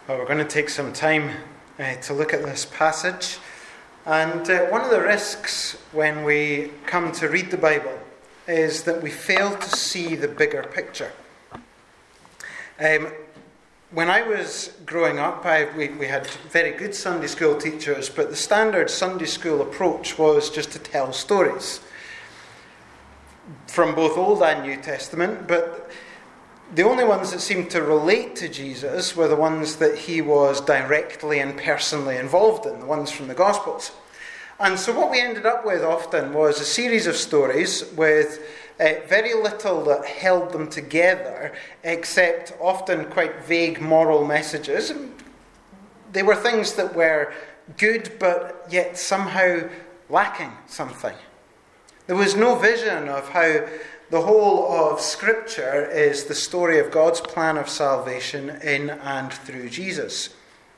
Well, we're going to take some time to look at this passage. And one of the risks when we come to read the Bible is that we fail to see the bigger picture. When I was growing up, we had very good Sunday school teachers, but the standard Sunday school approach was just to tell stories from both Old and New Testament, but the only ones that seemed to relate to Jesus were the ones that he was directly and personally involved in, the ones from the Gospels. And so what we ended up with often was a series of stories with very little that held them together, except often quite vague moral messages. They were things that were good, but yet somehow lacking something. There was no vision of how the whole of Scripture is the story of God's plan of salvation in and through Jesus.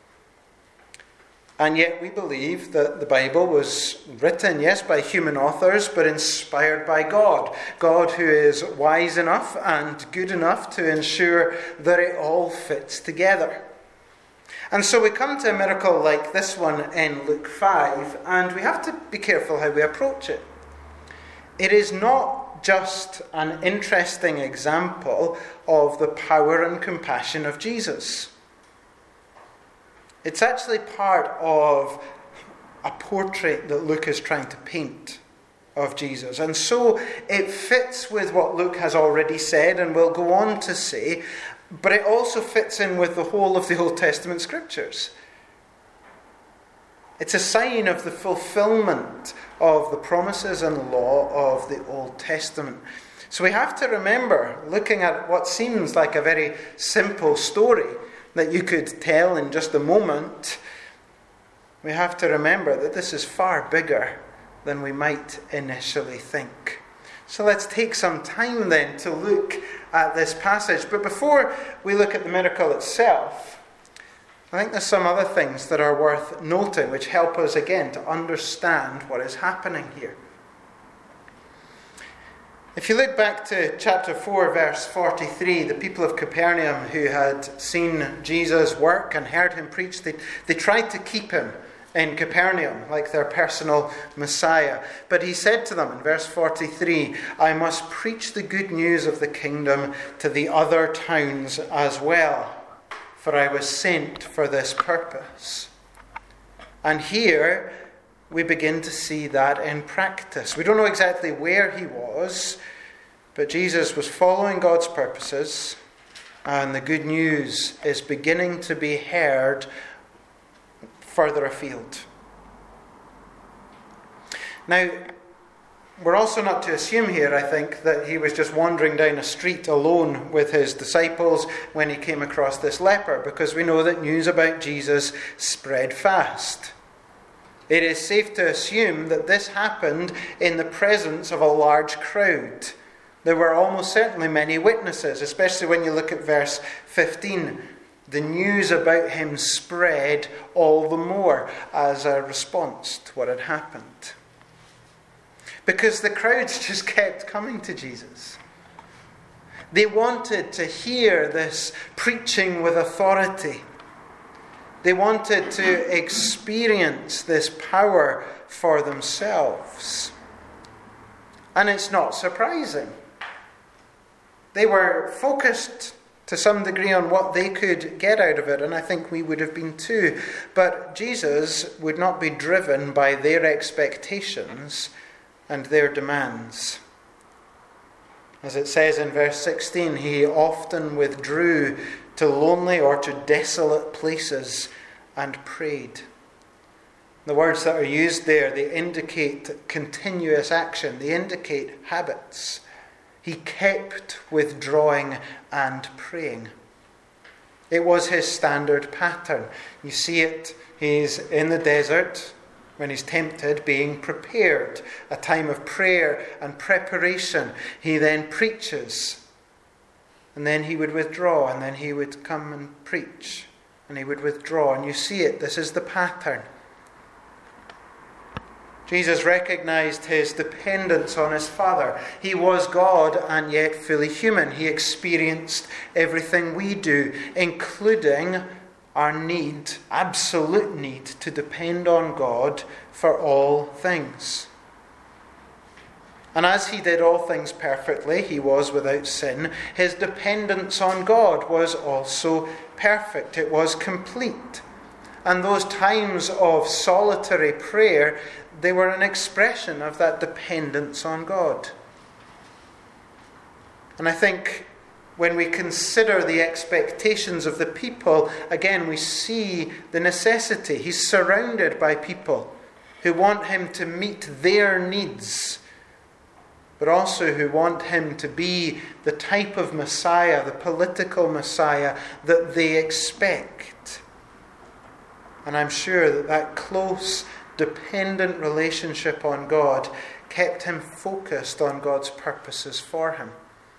And yet we believe that the Bible was written, yes, by human authors, but inspired by God. God who is wise enough and good enough to ensure that it all fits together. And so we come to a miracle like this one in Luke 5, and we have to be careful how we approach it. It is not just an interesting example of the power and compassion of Jesus. It's actually part of a portrait that Luke is trying to paint of Jesus. And so it fits with what Luke has already said and will go on to say, but it also fits in with the whole of the Old Testament scriptures. It's a sign of the fulfillment of the promises and law of the Old Testament. So we have to remember, looking at what seems like a very simple story that you could tell in just a moment, we have to remember that this is far bigger than we might initially think. So let's take some time then to look at this passage. But before we look at the miracle itself, I think there's some other things that are worth noting which help us again to understand what is happening here. If you look back to chapter 4, verse 43, the people of Capernaum who had seen Jesus work and heard him preach, they tried to keep him in Capernaum like their personal Messiah. But he said to them in verse 43, "I must preach the good news of the kingdom to the other towns as well, for I was sent for this purpose." And here we begin to see that in practice. We don't know exactly where he was, but Jesus was following God's purposes, and the good news is beginning to be heard further afield. Now, we're also not to assume here, I think, that he was just wandering down a street alone with his disciples when he came across this leper, because we know that news about Jesus spread fast. It is safe to assume that this happened in the presence of a large crowd. There were almost certainly many witnesses, especially when you look at verse 15. The news about him spread all the more as a response to what had happened. Because the crowds just kept coming to Jesus. They wanted to hear this preaching with authority. They wanted to experience this power for themselves. And it's not surprising. They were focused to some degree on what they could get out of it, and I think we would have been too. But Jesus would not be driven by their expectations and their demands. As it says in verse 16, he often withdrew to lonely or to desolate places and prayed. The words that are used there, they indicate continuous action. They indicate habits. He kept withdrawing and praying. It was his standard pattern. You see it, he's in the desert when he's tempted, being prepared. A time of prayer and preparation. He then preaches. And then he would withdraw, and then he would come and preach. And he would withdraw. And you see it, this is the pattern. Jesus recognized his dependence on his Father. He was God and yet fully human. He experienced everything we do, including our need, absolute need, to depend on God for all things. And as he did all things perfectly, he was without sin, his dependence on God was also perfect. It was complete. And those times of solitary prayer, they were an expression of that dependence on God. And I think when we consider the expectations of the people, again we see the necessity. He's surrounded by people who want him to meet their needs, but also who want him to be the type of Messiah, the political Messiah that they expect. And I'm sure that that close, dependent relationship on God kept him focused on God's purposes for him.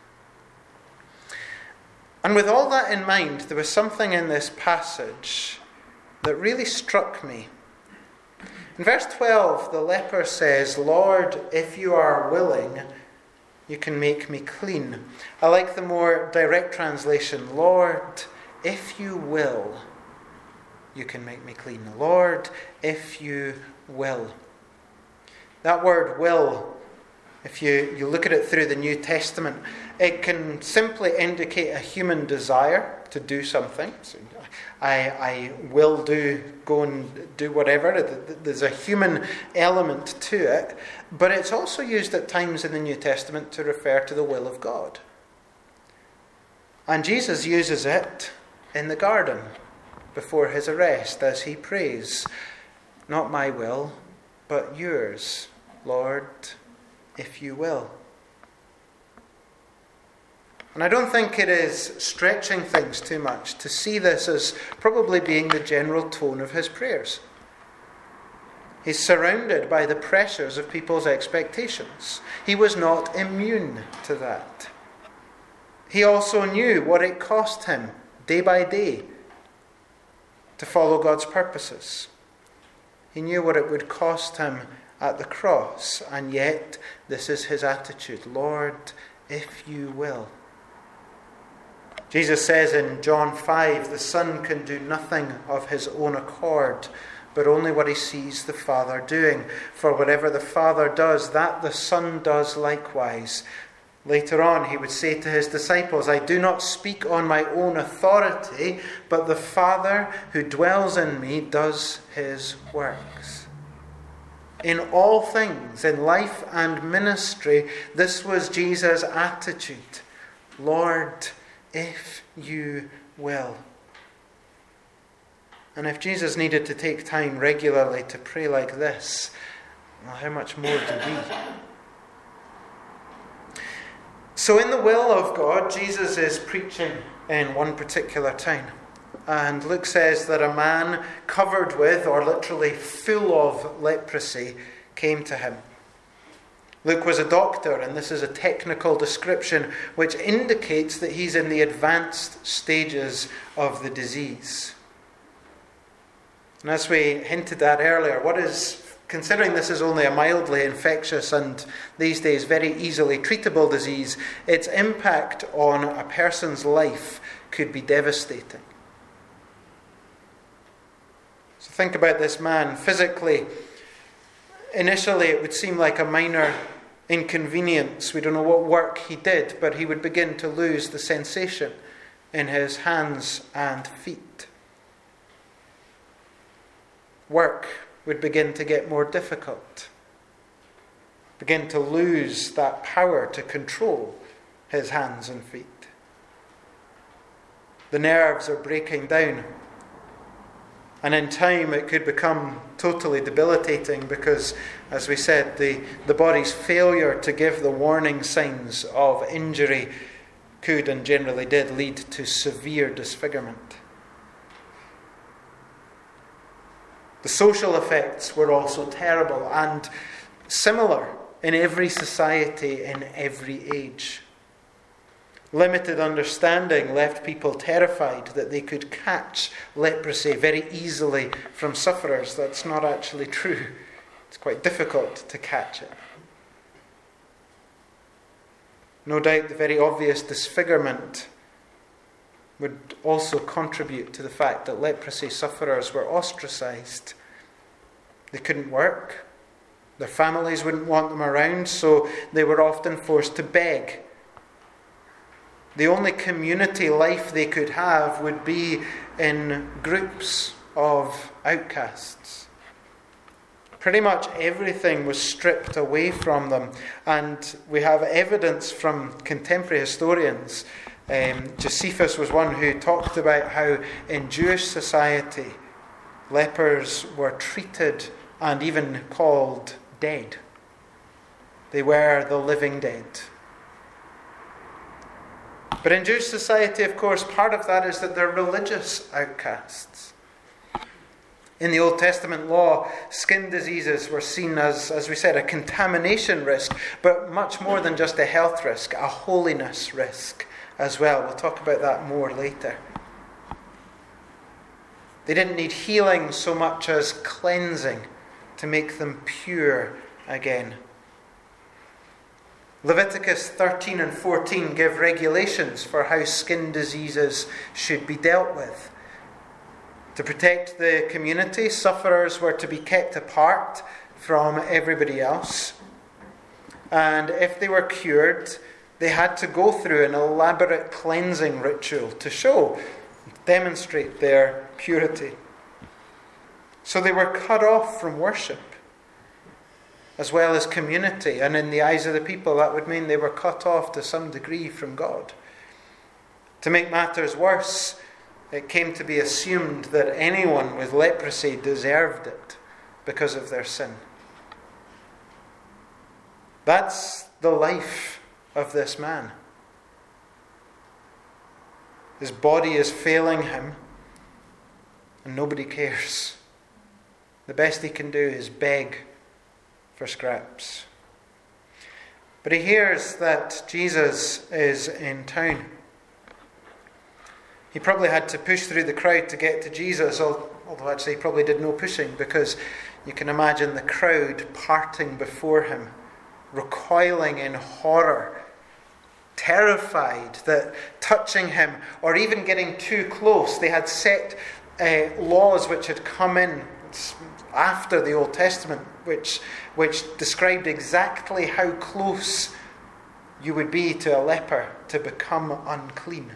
And with all that in mind, there was something in this passage that really struck me. In verse 12, the leper says, "Lord, if you are willing, you can make me clean." I like the more direct translation, "Lord, if you will, you can make me clean." Lord, if you will. That word will, if you look at it through the New Testament, it can simply indicate a human desire to do something. So I will go and do whatever. There's a human element to it. But it's also used at times in the New Testament to refer to the will of God. And Jesus uses it in the garden before his arrest as he prays, "Not my will, but yours, Lord, if you will." And I don't think it is stretching things too much to see this as probably being the general tone of his prayers. He's surrounded by the pressures of people's expectations. He was not immune to that. He also knew what it cost him day by day to follow God's purposes. He knew what it would cost him at the cross, and yet this is his attitude. "Lord, if you will." Jesus says in John 5, the Son can do nothing of his own accord, but only what he sees the Father doing. For whatever the Father does, that the Son does likewise. Later on, he would say to his disciples, "I do not speak on my own authority, but the Father who dwells in me does his works." In all things, in life and ministry, this was Jesus' attitude. "Lord, if you will." And if Jesus needed to take time regularly to pray like this, well, how much more do we? So in the will of God, Jesus is preaching in one particular town. And Luke says that a man covered with, or literally full of, leprosy came to him. Luke was a doctor, and this is a technical description which indicates that he's in the advanced stages of the disease. And as we hinted at earlier, considering this is only a mildly infectious and these days very easily treatable disease, its impact on a person's life could be devastating. So think about this man. Physically, initially it would seem like a minor inconvenience. We don't know what work he did, but he would begin to lose the sensation in his hands and feet. Work would begin to get more difficult, begin to lose that power to control his hands and feet. The nerves are breaking down. And in time it could become totally debilitating because, as we said, the body's failure to give the warning signs of injury could and generally did lead to severe disfigurement. The social effects were also terrible and similar in every society, in every age. Limited understanding left people terrified that they could catch leprosy very easily from sufferers. That's not actually true. It's quite difficult to catch it. No doubt the very obvious disfigurement would also contribute to the fact that leprosy sufferers were ostracized. They couldn't work. Their families wouldn't want them around, so they were often forced to beg. The only community life they could have would be in groups of outcasts. Pretty much everything was stripped away from them, and we have evidence from contemporary historians. Josephus was one who talked about how in Jewish society lepers were treated and even called dead. They were the living dead. But in Jewish society, of course, part of that is that they're religious outcasts. In the Old Testament law, skin diseases were seen as we said, a contamination risk, but much more than just a health risk, a holiness risk as well. We'll talk about that more later. They didn't need healing so much as cleansing to make them pure again. Leviticus 13 and 14 give regulations for how skin diseases should be dealt with. To protect the community, sufferers were to be kept apart from everybody else. And if they were cured, they had to go through an elaborate cleansing ritual to demonstrate their purity. So they were cut off from worship, as well as community. And in the eyes of the people, that would mean they were cut off to some degree from God. To make matters worse, it came to be assumed that anyone with leprosy deserved it because of their sin. That's the life of this man. His body is failing him, and nobody cares. The best he can do is beg for scraps. But he hears that Jesus is in town. He probably had to push through the crowd to get to Jesus, although actually he probably did no pushing, because you can imagine the crowd parting before him, recoiling in horror, terrified that touching him or even getting too close. They had set laws which had come in after the Old Testament, which described exactly how close you would be to a leper to become unclean.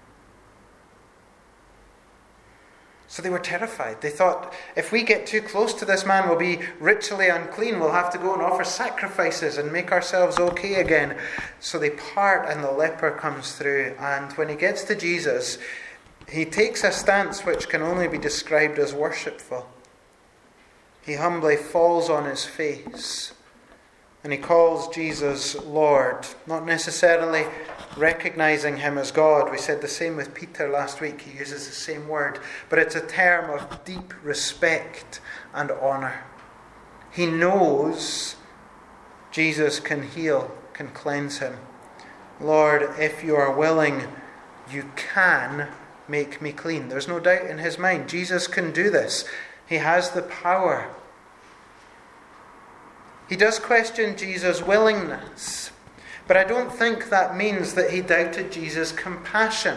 So they were terrified. They thought, if we get too close to this man, we'll be ritually unclean. We'll have to go and offer sacrifices and make ourselves okay again. So they part and the leper comes through. And when he gets to Jesus, he takes a stance which can only be described as worshipful. He humbly falls on his face and he calls Jesus Lord, not necessarily recognizing him as God. We said the same with Peter last week. He uses the same word, but it's a term of deep respect and honor. He knows Jesus can heal, can cleanse him. Lord, if you are willing, you can make me clean. There's no doubt in his mind. Jesus can do this. He has the power. He does question Jesus' willingness, but I don't think that means that he doubted Jesus' compassion.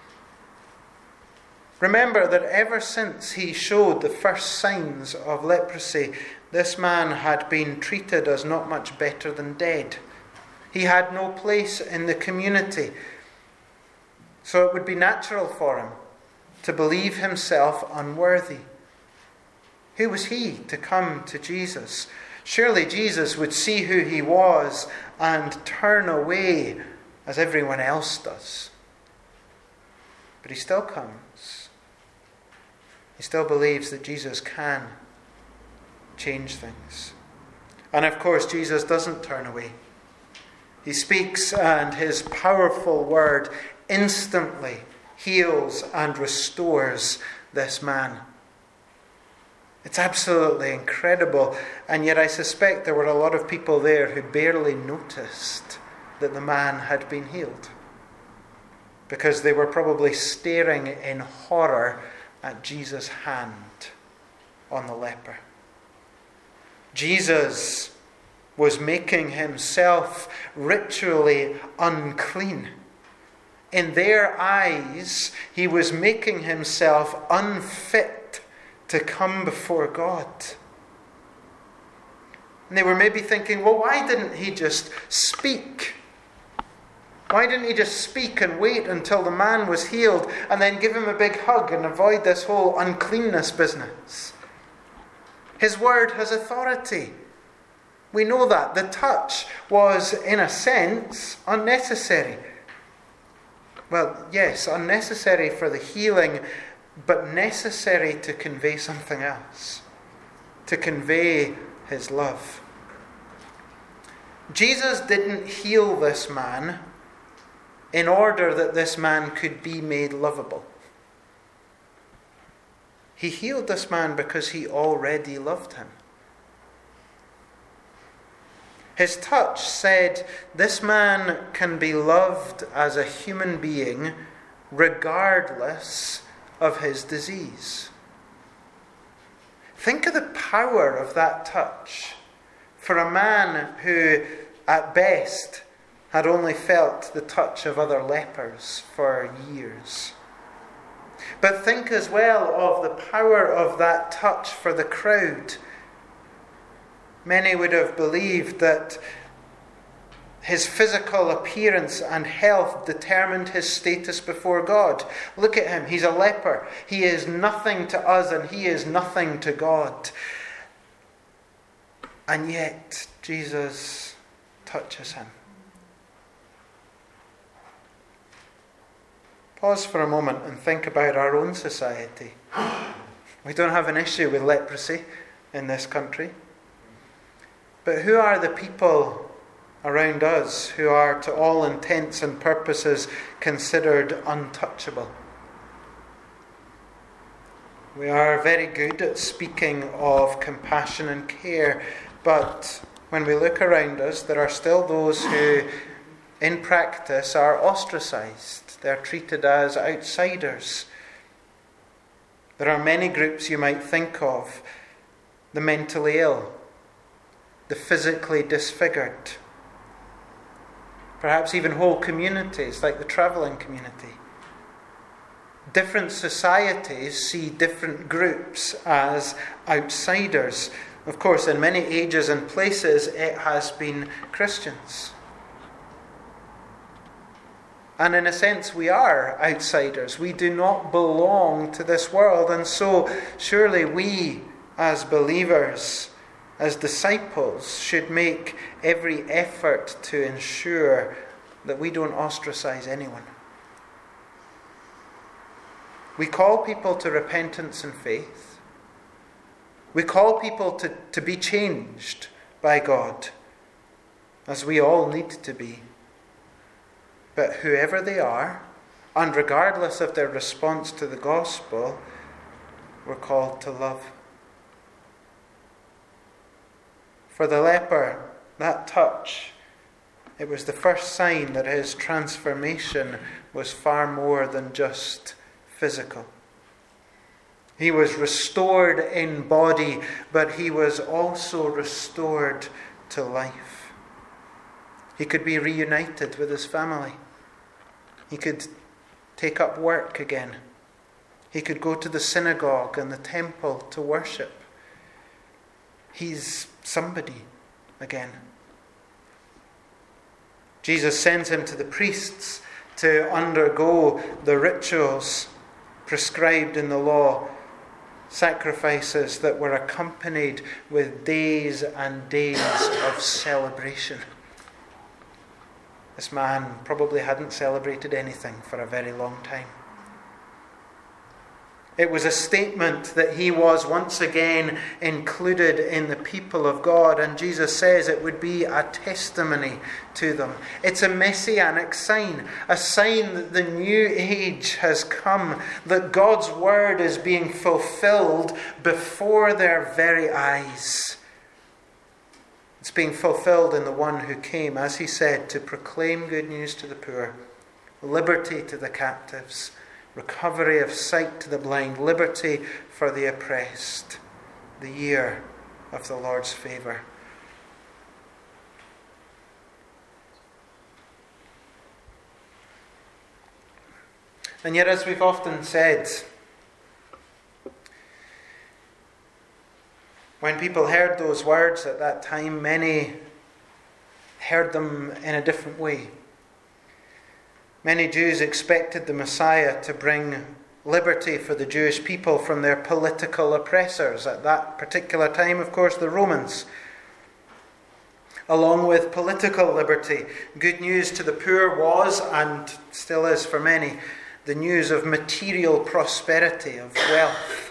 Remember that ever since he showed the first signs of leprosy, this man had been treated as not much better than dead. He had no place in the community. So it would be natural for him to believe himself unworthy. Who was he to come to Jesus? Surely Jesus would see who he was and turn away as everyone else does. But he still comes. He still believes that Jesus can change things. And of course, Jesus doesn't turn away. He speaks, and his powerful word instantly heals and restores this man. It's absolutely incredible. And yet I suspect there were a lot of people there who barely noticed that the man had been healed, because they were probably staring in horror at Jesus' hand on the leper. Jesus was making himself ritually unclean In their eyes, he was making himself unfit to come before God. And they were maybe thinking, well, why didn't he just speak? Why didn't he just speak and wait until the man was healed and then give him a big hug and avoid this whole uncleanness business? His word has authority. We know that. The touch was, in a sense, unnecessary. Well, yes, unnecessary for the healing, but necessary to convey something else. To convey his love. Jesus didn't heal this man in order that this man could be made lovable. He healed this man because he already loved him. His touch said, this man can be loved as a human being regardless of his disease. Think of the power of that touch for a man who, at best, had only felt the touch of other lepers for years. But think as well of the power of that touch for the crowd. Many would have believed that his physical appearance and health determined his status before God. Look at him, he's a leper. He is nothing to us and he is nothing to God. And yet, Jesus touches him. Pause for a moment and think about our own society. We don't have an issue with leprosy in this country. But who are the people around us who are, to all intents and purposes, considered untouchable? We are very good at speaking of compassion and care, but when we look around us, there are still those who, in practice, are ostracized. They're treated as outsiders. There are many groups you might think of: the mentally ill, the physically disfigured, perhaps even whole communities like the travelling community. Different societies see different groups as outsiders. Of course, in many ages and places, it has been Christians. And in a sense, we are outsiders. We do not belong to this world. And so, surely we, as believers, as disciples, should make every effort to ensure that we don't ostracize anyone. We call people to repentance and faith. We call people to be changed by God, as we all need to be. But whoever they are, and regardless of their response to the gospel, we're called to love. For the leper, that touch, it was the first sign that his transformation was far more than just physical. He was restored in body, but he was also restored to life. He could be reunited with his family. He could take up work again. He could go to the synagogue and the temple to worship. He's somebody again. Jesus sends him to the priests to undergo the rituals prescribed in the law, sacrifices that were accompanied with days and days of celebration. This man probably hadn't celebrated anything for a very long time. It was a statement that he was once again included in the people of God, and Jesus says it would be a testimony to them. It's a messianic sign, a sign that the new age has come, that God's word is being fulfilled before their very eyes. It's being fulfilled in the one who came, as he said, to proclaim good news to the poor, liberty to the captives, recovery of sight to the blind, liberty for the oppressed, the year of the Lord's favour. And yet, as we've often said, when people heard those words at that time, many heard them in a different way. Many Jews expected the Messiah to bring liberty for the Jewish people from their political oppressors. At that particular time, of course, the Romans. Along with political liberty, good news to the poor was, and still is for many, the news of material prosperity, of wealth.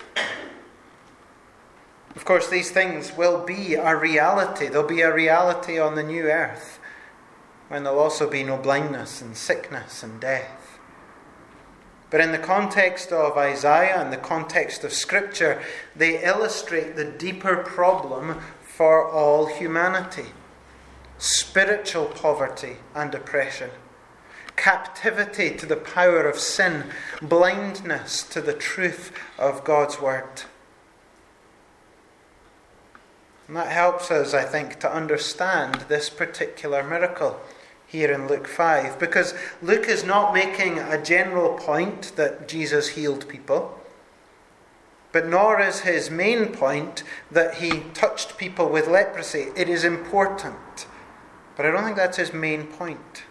Of course, these things will be a reality. They'll be a reality on the new earth, when there'll also be no blindness and sickness and death. But in the context of Isaiah and the context of Scripture, they illustrate the deeper problem for all humanity: spiritual poverty and oppression, captivity to the power of sin, blindness to the truth of God's word. And that helps us, I think, to understand this particular miracle here in Luke 5, because Luke is not making a general point that Jesus healed people, but nor is his main point that he touched people with leprosy. It is important, but I don't think that's his main point.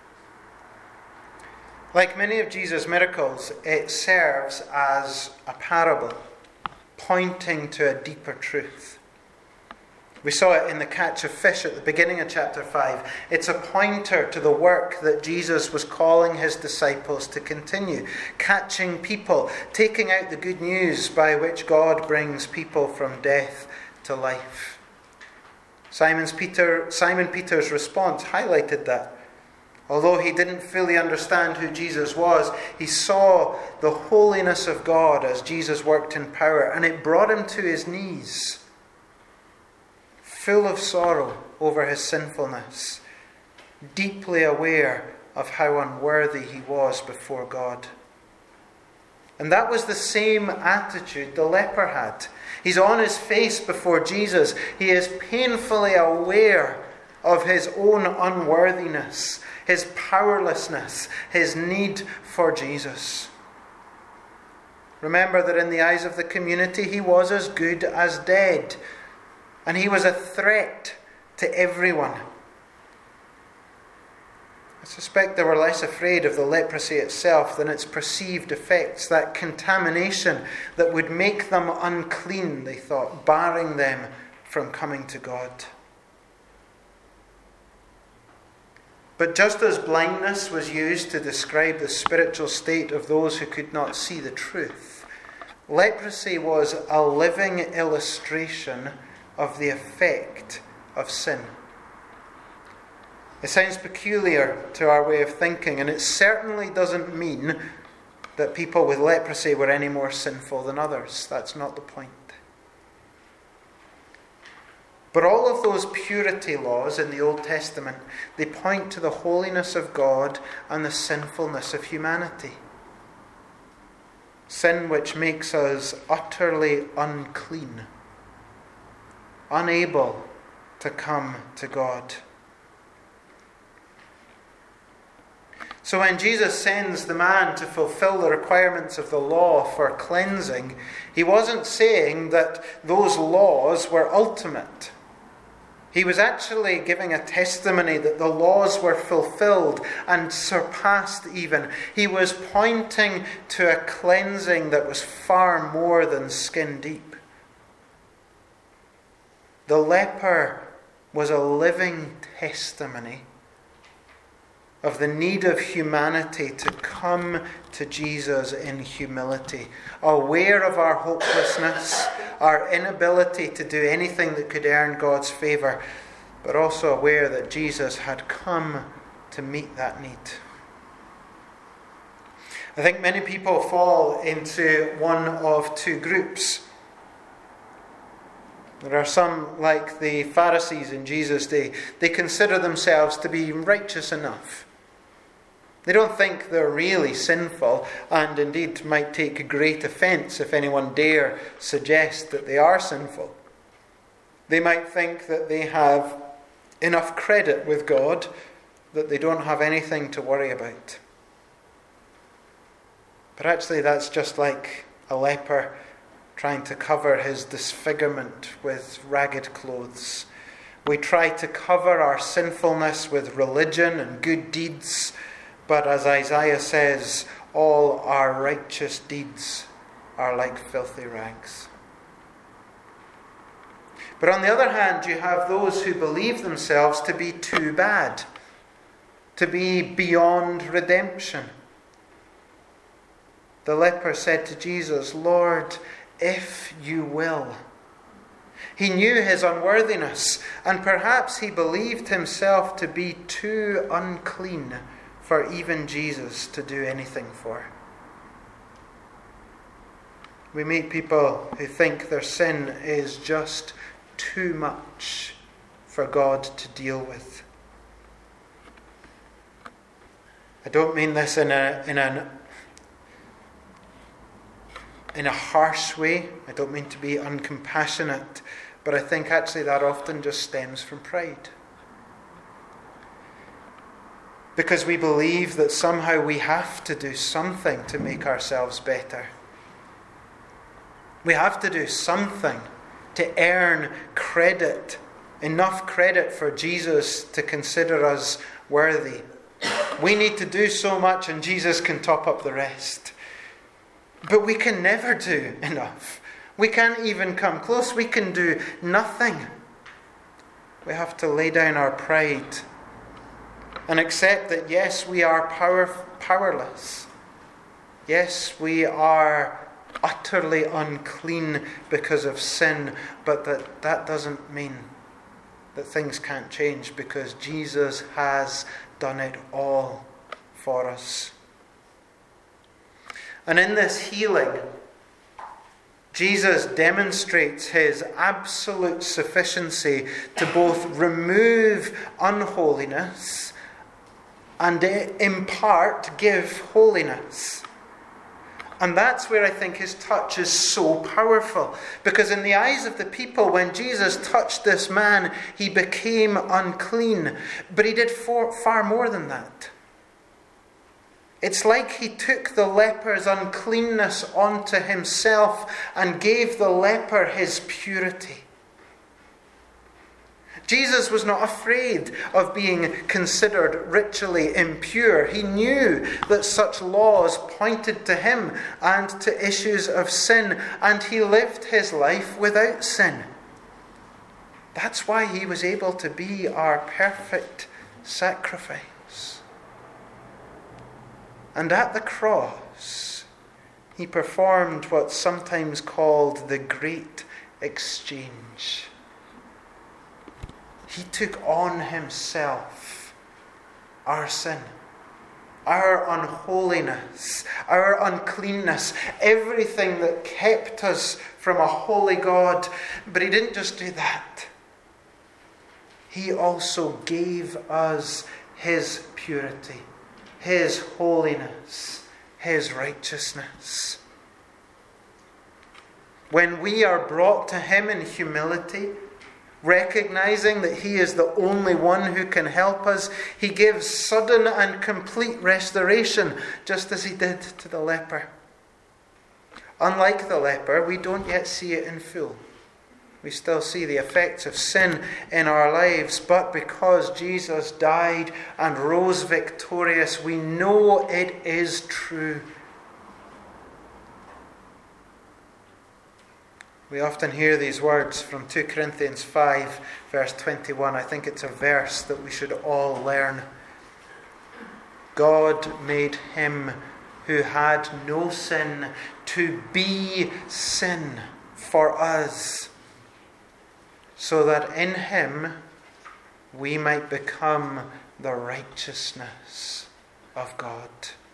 Like many of Jesus' miracles, it serves as a parable, pointing to a deeper truth. We saw it in the catch of fish at the beginning of chapter 5. It's a pointer to the work that Jesus was calling his disciples to continue, catching people, taking out the good news by which God brings people from death to life. Simon Peter's response highlighted that. Although he didn't fully understand who Jesus was, he saw the holiness of God as Jesus worked in power, and it brought him to his knees, full of sorrow over his sinfulness, deeply aware of how unworthy he was before God. And that was the same attitude the leper had. He's on his face before Jesus. He is painfully aware of his own unworthiness, his powerlessness, his need for Jesus. Remember that in the eyes of the community, he was as good as dead. And he was a threat to everyone. I suspect they were less afraid of the leprosy itself than its perceived effects, that contamination that would make them unclean, they thought, barring them from coming to God. But just as blindness was used to describe the spiritual state of those who could not see the truth, leprosy was a living illustration of the effect of sin. It sounds peculiar to our way of thinking, and it certainly doesn't mean that people with leprosy were any more sinful than others. That's not the point. But all of those purity laws in the Old Testament, they point to the holiness of God and the sinfulness of humanity. Sin which makes us utterly unclean, unable to come to God. So when Jesus sends the man to fulfill the requirements of the law for cleansing, he wasn't saying that those laws were ultimate. He was actually giving a testimony that the laws were fulfilled and surpassed even. He was pointing to a cleansing that was far more than skin deep. The leper was a living testimony of the need of humanity to come to Jesus in humility, aware of our hopelessness, our inability to do anything that could earn God's favour, but also aware that Jesus had come to meet that need. I think many people fall into one of two groups. There are some, like the Pharisees in Jesus' day, they consider themselves to be righteous enough. They don't think they're really sinful, and indeed might take great offence if anyone dare suggest that they are sinful. They might think that they have enough credit with God that they don't have anything to worry about. But actually that's just like a leper trying to cover his disfigurement with ragged clothes. We try to cover our sinfulness with religion and good deeds, but as Isaiah says, all our righteous deeds are like filthy rags. But on the other hand, you have those who believe themselves to be too bad, to be beyond redemption. The leper said to Jesus, "Lord, if you will." He knew his unworthiness, and perhaps he believed himself to be too unclean for even Jesus to do anything for. We meet people who think their sin is just too much for God to deal with. I don't mean this in a harsh way. I don't mean to be uncompassionate, but I think actually that often just stems from pride. Because we believe that somehow we have to do something to make ourselves better. We have to do something to earn credit, enough credit for Jesus to consider us worthy. We need to do so much and Jesus can top up the rest. But we can never do enough. We can't even come close. We can do nothing. We have to lay down our pride and accept that yes, we are powerless. Yes, we are utterly unclean because of sin, but that doesn't mean that things can't change, because Jesus has done it all for us. And in this healing, Jesus demonstrates his absolute sufficiency to both remove unholiness and in part give holiness. And that's where I think his touch is so powerful. Because in the eyes of the people, when Jesus touched this man, he became unclean. But he did far more than that. It's like he took the leper's uncleanness onto himself and gave the leper his purity. Jesus was not afraid of being considered ritually impure. He knew that such laws pointed to him and to issues of sin, and he lived his life without sin. That's why he was able to be our perfect sacrifice. And at the cross, he performed what's sometimes called the Great Exchange. He took on himself our sin, our unholiness, our uncleanness, everything that kept us from a holy God. But he didn't just do that. He also gave us his purity, his holiness, his righteousness. When we are brought to him in humility, recognizing that he is the only one who can help us, he gives sudden and complete restoration, just as he did to the leper. Unlike the leper, we don't yet see it in full. We still see the effects of sin in our lives, but because Jesus died and rose victorious, we know it is true. We often hear these words from 2 Corinthians 5, verse 21. I think it's a verse that we should all learn. God made him who had no sin to be sin for us, so that in him we might become the righteousness of God.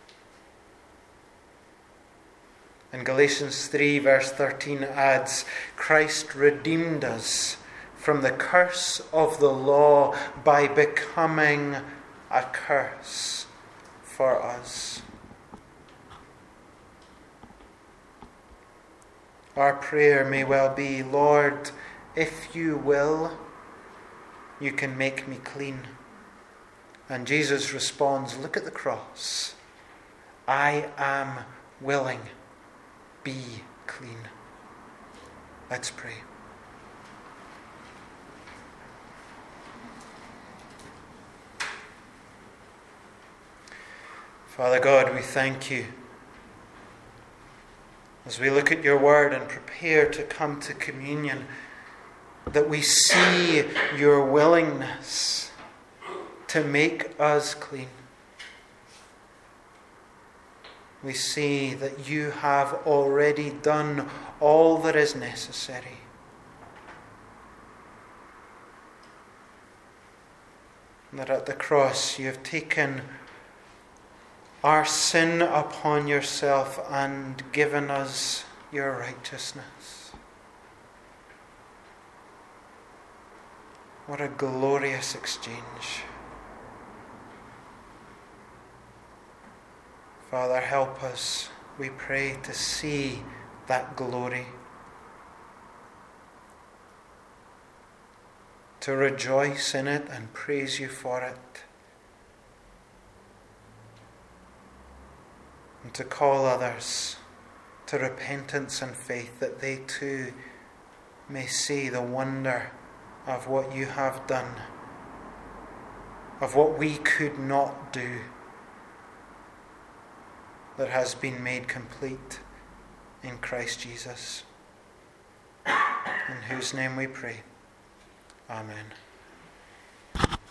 And Galatians 3 verse 13 adds, Christ redeemed us from the curse of the law by becoming a curse for us. Our prayer may well be, Lord, if you will, you can make me clean. And Jesus responds, look at the cross. I am willing, be clean. Let's pray. Father God, we thank you as we look at your word and prepare to come to communion, that we see your willingness to make us clean. We see that you have already done all that is necessary. That at the cross you have taken our sin upon yourself and given us your righteousness. What a glorious exchange. Father, help us, we pray, to see that glory, to rejoice in it and praise you for it, and to call others to repentance and faith, that they too may see the wonder of what you have done, of what we could not do, that has been made complete in Christ Jesus, in whose name we pray. Amen.